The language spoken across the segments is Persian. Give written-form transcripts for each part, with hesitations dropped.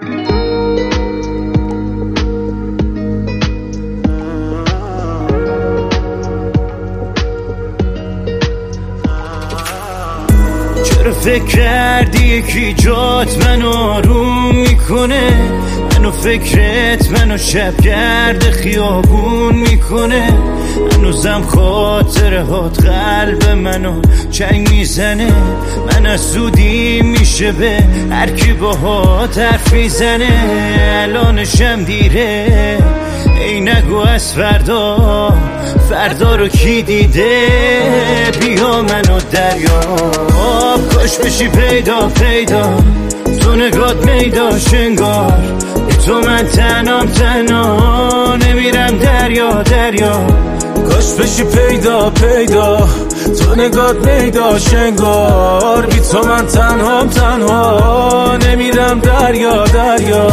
چرا فکر کردی یکی جات منو آروم میکنه؟ منو فکرت منو شبگرد خیابون میکنه. هنوزم خاطره هات قلب منو چنگ میزنه. من از سودی میشه به هر کی باهات حرف میزنه. الانشم دیره ای نگو از فردا، فردا رو کی دیده؟ بیا منو دریاب، کاش بشی پیدا پیدا، تو نگات میداش انگار ای تو من تنام تنها نمیرم دریا دریا. کاش بشی پیدا پیدا، تو نگات میداش انگار بی تو من تنهام تنها نمیرم دریا دریا.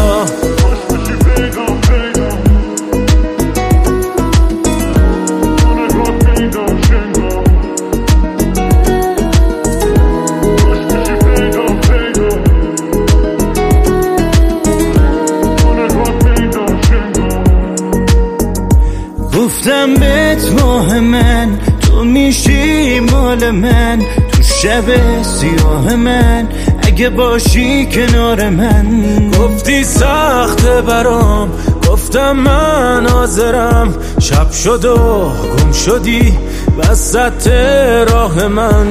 گفتم بهت ماه من تو میشی مال من، تو شب سیاه من اگه باشی کنار من. گفتی سخته برام، گفتم من حاضرم، شب شد و گم شدی وسط راه من.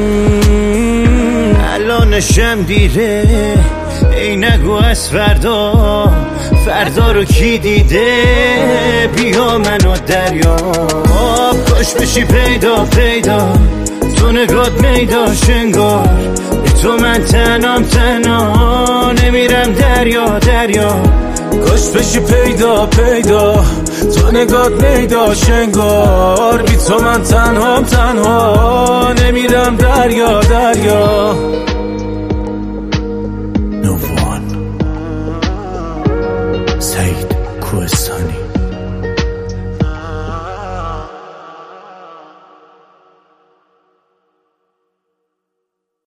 الانشم دیره ای نگو از فردا، فردا رو کی دیده؟ بیا منو دریاب، کاش بشی پیدا پیدا، تو نگات میداش انگار ای تو من تنام تنها نمیرم دریا دریا. کاش بشی پیدا پیدا، تو نگات میداش انگار بی تو من تنهام تنها نمیرم دریا دریا.